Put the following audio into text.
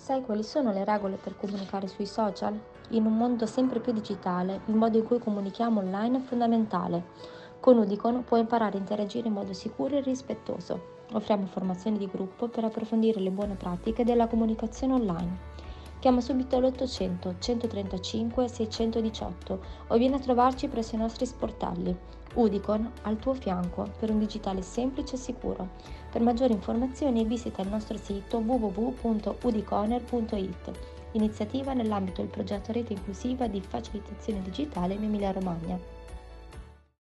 Sai quali sono le regole per comunicare sui social? In un mondo sempre più digitale, il modo in cui comunichiamo online è fondamentale. Con Udicon puoi imparare a interagire in modo sicuro e rispettoso. Offriamo formazioni di gruppo per approfondire le buone pratiche della comunicazione online. Chiama subito l'800 135 618 o vieni a trovarci presso i nostri sportelli. Udicon al tuo fianco per un digitale semplice e sicuro. Per maggiori informazioni visita il nostro sito www.udiconer.it, iniziativa nell'ambito del progetto Rete Inclusiva di Facilitazione Digitale in Emilia Romagna.